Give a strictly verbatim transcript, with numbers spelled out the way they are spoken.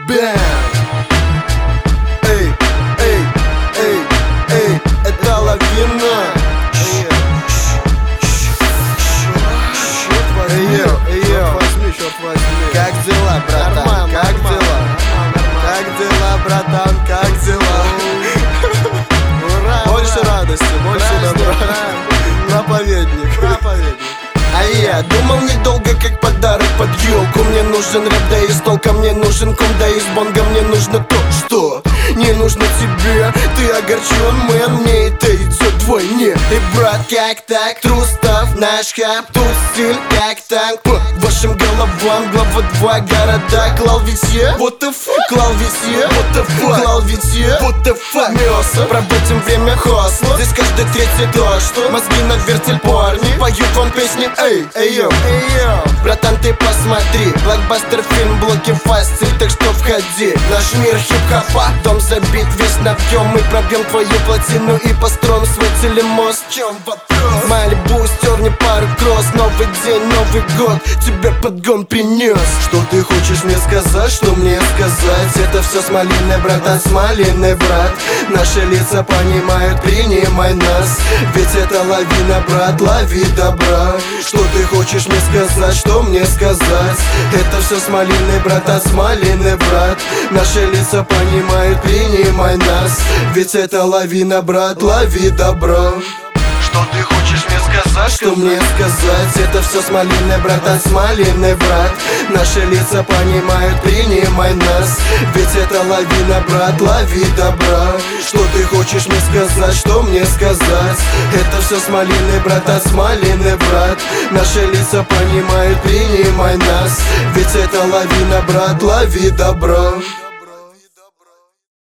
Бэм! Эй, эй, эй, эй, это лавина. Эй, йо, эй, йо, как дела, братан, как дела? Как дела, братан, как дела? Больше радости, больше добра. Проповедник, проповедник. А я думал недолго, как подарок под елку. Мне нужен рэп, да и с толком. Мне нужен ком, да и с бонга. Мне нужно то, что не нужно тебе. Ты огорчен, мэн, мне это идет вдвойне. И брат, как так? True stuff, наш хаб. Тут стиль, как танк. По вашим головам глава два города. Клал ведь я, what the fuck? Клал ведь я, what the fuck? Клал ведь я, what the fuck? Мясо, проводим время хосла. Здесь каждый третий то, что мозги на вертель парни поют вам песни. Эй, эй, йо, эй, йо. Братан, ты посмотри, блокбастер фильм, блоки фастель, так что входи. Наш мир хип-хопа, дом забит весь на объем. Мы пробьем твою плотину и построим свой телемост. В чем вопрос? Малибу, стерни пару кросс. Новый день, Новый год, тебя подгон принес. Что ты хочешь мне сказать, что мне сказать? Это все смолиный, братан, смолиный, брат. Наши лица понимают, принимай нас. Ведь это лавина, брат, лови добра. Что ты хочешь мне сказать, что мне сказать? Это все смолиный, братан, смолиный, брат. Наши лица понимают, принимай нас. Ведь это лавина, брат, лови добро. Что ты хочешь мне сказать, что мне сказать? Это все смолиный, братан, смолиный, брат. Наши лица понимают, принимай нас. Ведь это лавина, брат, лови добра. Что ты хочешь мне сказать, что мне сказать? Это все смолиный, братан, смолиный, брат. Наши лица понимают, принимай нас. Ведь это лавина, брат, лови добро.